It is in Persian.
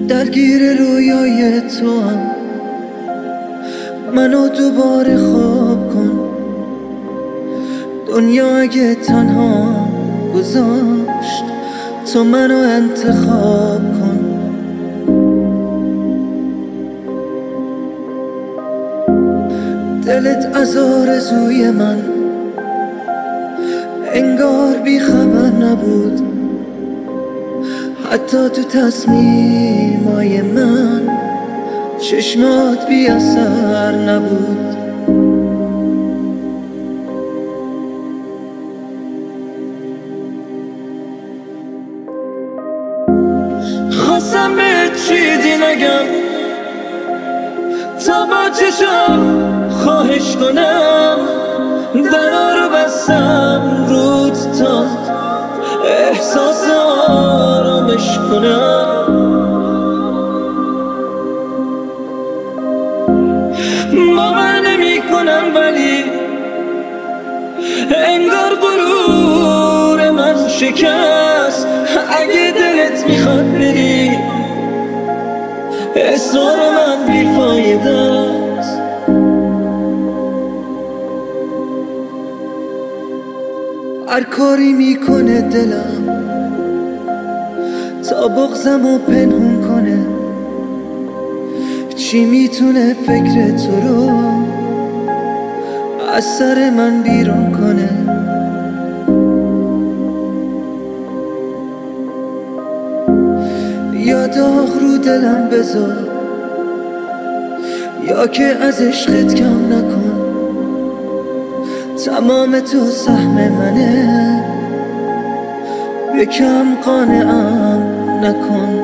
درگیر رویای تو هم، منو دوباره خواب کن. دنیا اگه تنها گذاشت، تو منو انتخاب کن. دلت از آرزوی من انگار بی خبر نبود، حتی تو تصمیمای من چشمات بی اثر نبود. خواستم به چیزی نگم تا با چشم خواهش کنم، درا رو بستم رود تا احساس آرامش کنم. باور نمی کنم ولی انگار غرور من شکست. اگه دلت میخواد بری، اصرار من بیفایده است. هر کاری میکنه دلم تا بغضمو پنهون کنه، چی میتونه فکر تو رو از سر من بیرون کنه. یا داغ رو دلم بذار، یا که از عشقت کم نکن. تمام تو سهم منه، یکم قانعم نکن.